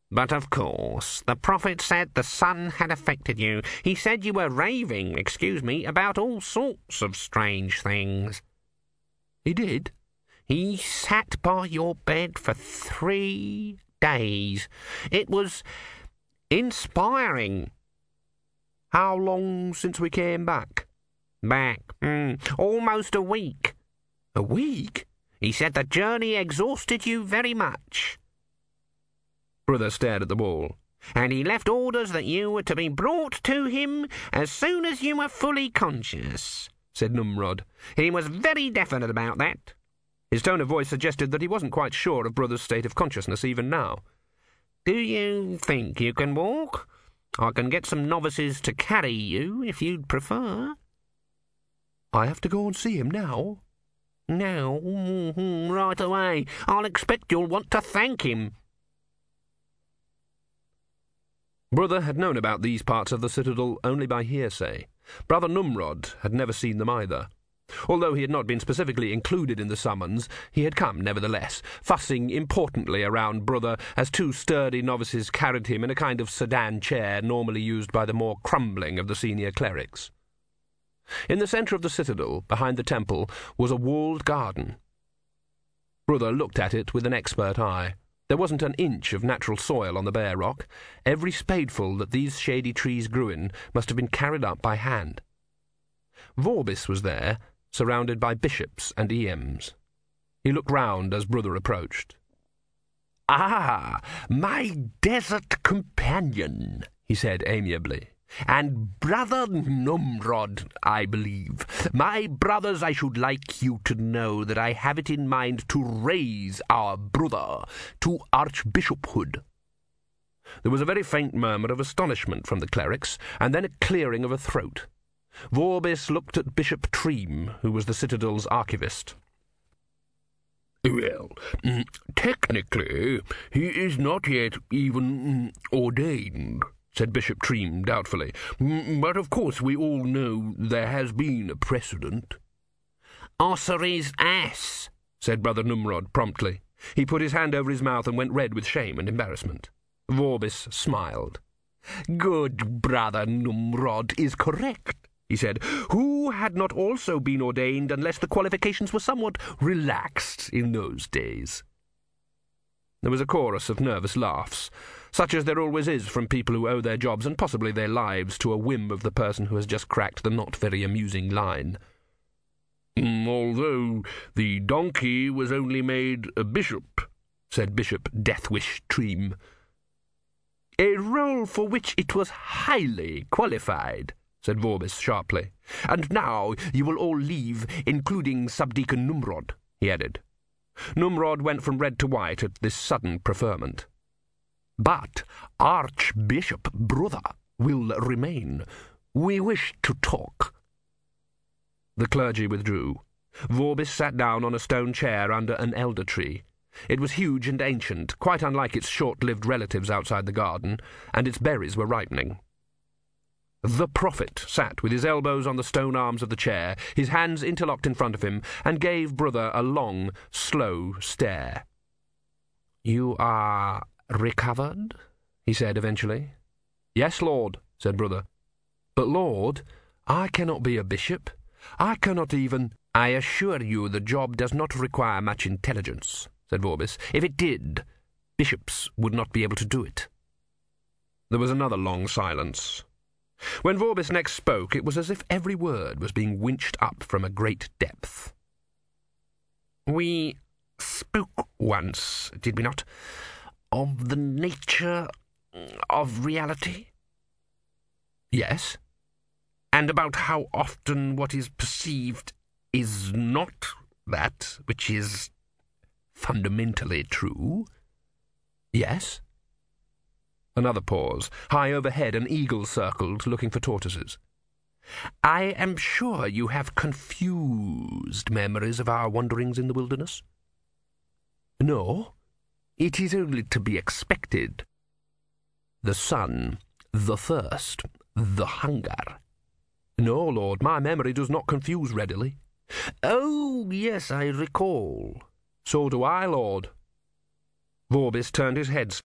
But of course, the prophet said the sun had affected you. He said you were raving, about all sorts of strange things. He did? He sat by your bed for 3 days. It was inspiring. How long since we came back? Almost a week. A week? He said the journey exhausted you very much. Brother stared at the wall. And he left orders that you were to be brought to him as soon as you were fully conscious, said Numrod. He was very definite about that. His tone of voice suggested that he wasn't quite sure of Brother's state of consciousness even now. Do you think you can walk? I can get some novices to carry you, if you'd prefer. I have to go and see him now? No, right away. I'll expect you'll want to thank him. Brother had known about these parts of the citadel only by hearsay. Brother Numrod had never seen them either. Although he had not been specifically included in the summons, he had come nevertheless, fussing importantly around Brother as 2 sturdy novices carried him in a kind of sedan chair normally used by the more crumbling of the senior clerics. In the centre of the citadel, behind the temple, was a walled garden. Brother looked at it with an expert eye. There wasn't an inch of natural soil on the bare rock. Every spadeful that these shady trees grew in must have been carried up by hand. Vorbis was there, surrounded by bishops and EMs. He looked round as Brother approached. "Ah, my desert companion," he said amiably. "And Brother Numrod, I believe. My brothers, I should like you to know that I have it in mind to raise our brother to archbishophood." There was a very faint murmur of astonishment from the clerics, and then a clearing of a throat. Vorbis looked at Bishop Treem, who was the citadel's archivist. "Well, technically, he is not yet even ordained," said Bishop Treem doubtfully. "But of course we all know there has been a precedent." "Ossory's ass," said Brother Numrod promptly. He put his hand over his mouth and went red with shame and embarrassment. Vorbis smiled. "Good Brother Numrod is correct," he said. "Who had not also been ordained unless the qualifications were somewhat relaxed in those days?" There was a chorus of nervous laughs, such as there always is from people who owe their jobs and possibly their lives to a whim of the person who has just cracked the not very amusing line. "Although the donkey was only made a bishop," said Bishop Deathwish Treem. "A role for which it was highly qualified," said Vorbis sharply. "And now you will all leave, including Subdeacon Numrod," he added. Numrod went from red to white at this sudden preferment. "But Archbishop Brother will remain. We wish to talk." The clergy withdrew. Vorbis sat down on a stone chair under an elder tree. It was huge and ancient, quite unlike its short-lived relatives outside the garden, and its berries were ripening. The prophet sat with his elbows on the stone arms of the chair, his hands interlocked in front of him, and gave Brother a long, slow stare. "You are recovered?" he said eventually. "Yes, Lord," said Brother. "But, Lord, I cannot be a bishop. I cannot even—" "I assure you the job does not require much intelligence," said Vorbis. "If it did, bishops would not be able to do it." There was another long silence. When Vorbis next spoke, it was as if every word was being winched up from a great depth. "We spoke once, did we not, of the nature of reality?" "Yes." "And about how often what is perceived is not that which is fundamentally true?" "Yes." Another pause. High overhead an eagle circled, looking for tortoises. "I am sure you have confused memories of our wanderings in the wilderness?" "No. It is only to be expected. The sun, the thirst, the hunger." "No, Lord, my memory does not confuse readily." "Oh, yes, I recall." "So do I, Lord." Vorbis turned his head